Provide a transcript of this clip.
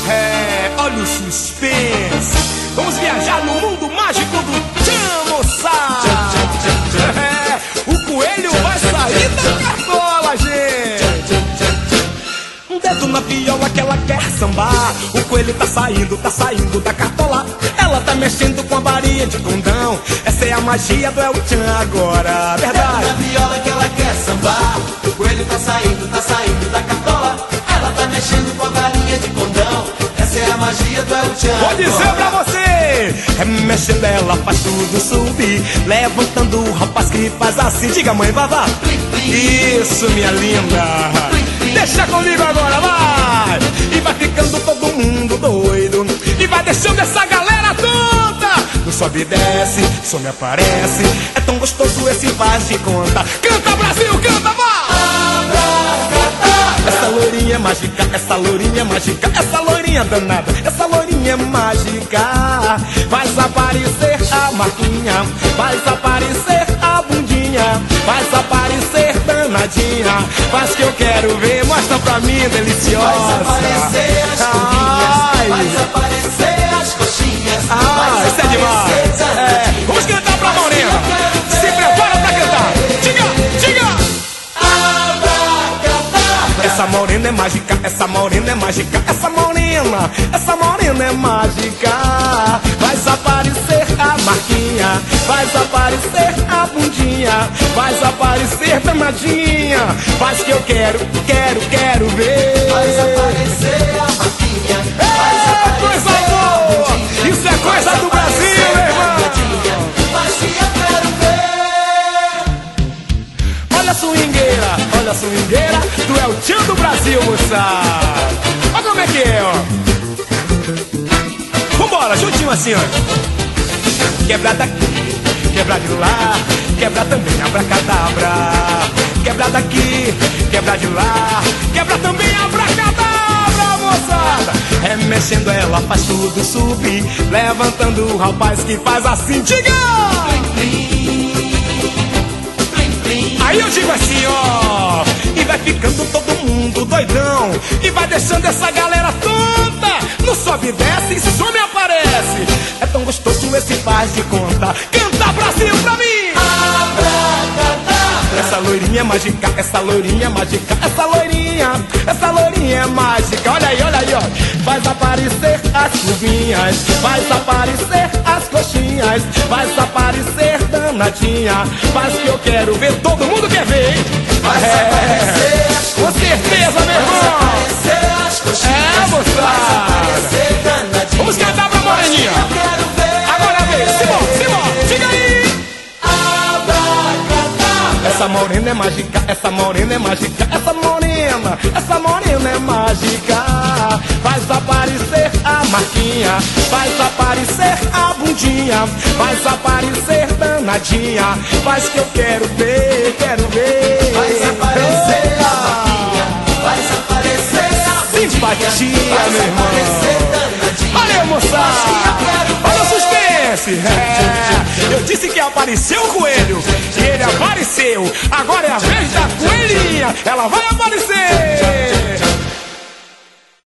Olha o suspense. Vamos viajar no mundo mágico do tchan, moçada. O coelho vai sair da cartola, gente. Um dedo na viola que ela quer sambar. O coelho tá saindo da cartola. Ela tá mexendo com a varinha de condão. Essa é a magia do El Chan agora, verdade. Dedo na viola que ela quer sambar. O coelho tá saindo da cartola. Ela tá mexendo com a varinha de condão. Essa é a magia do El Chan. Vou dizer pra você. Mexendo ela faz tudo subir. Levantando o rapaz que faz assim. Diga, mãe, vavá. Isso, minha linda. Deixa comigo agora, vai. E vai ficando todo mundo doido. E vai deixando essa galera tonta. No sobe e desce, some e aparece. É tão gostoso esse faz de conta. Canta, Brasil, canta, vai. Essa loirinha é mágica, essa loirinha é mágica, essa loirinha danada, essa loirinha é mágica. Faz aparecer a marquinha, faz aparecer a bundinha, faz aparecer danadinha. Faz que eu quero ver, mostra pra mim, deliciosa. Faz aparecer as bundinhas, faz aparecer as coxinhas. Isso é demais. Vamos cantar pra Morena. Se prepara pra cantar. Diga. Essa morena é mágica, essa morena é mágica, essa morena é mágica. Faz aparecer a marquinha, faz aparecer a bundinha, faz aparecer danadinha. Faz que eu quero ver. Faz aparecer a marquinha, faz aparecer a bundinha. Isso é coisa do Brasil, meu irmão. Faz que eu quero ver. Olha a swingueira do El Chan do Brasil, moçada. Olha como é que é, ó. Vambora, juntinho assim, ó. Quebra daqui, quebra de lá, quebra também abracadabra. Quebra daqui, quebra de lá, quebra também abracadabra, moçada. É mexendo ela, faz tudo subir. Levantando o rapaz que faz assim, diga! Aí eu digo assim, ó. E vai ficando todo mundo doidão. E vai deixando essa galera tonta. No sobe e desce e some e aparece. É tão gostoso esse faz de conta. Canta Brasil pra mim. Essa loirinha é mágica, essa loirinha é mágica, essa loirinha é mágica. Olha aí, ó. Faz aparecer as curvinhas, faz aparecer as coxinhas, faz aparecer danadinha. Faz que eu quero ver, todo mundo quer ver. Faz aparecer as com certeza, meu irmão. Faz aparecer as coxinhas, moçada. faz aparecer danadinha. Vamos cantar pra Moreninha. Eu quero ver. Agora vem, Simão, diga aí. Essa morena é mágica, essa morena é mágica, essa morena é mágica. Faz aparecer a marquinha, faz aparecer a bundinha, faz aparecer danadinha. Faz que eu quero ver. Faz aparecer a marquinha, faz aparecer a bundinha, simpatia, faz meu irmão. aparecer danadinha. Olha, moçada, olha o suspense. Eu disse que apareceu o coelho e ele apareceu. Agora é a vez da coelhinha. Ela vai aparecer.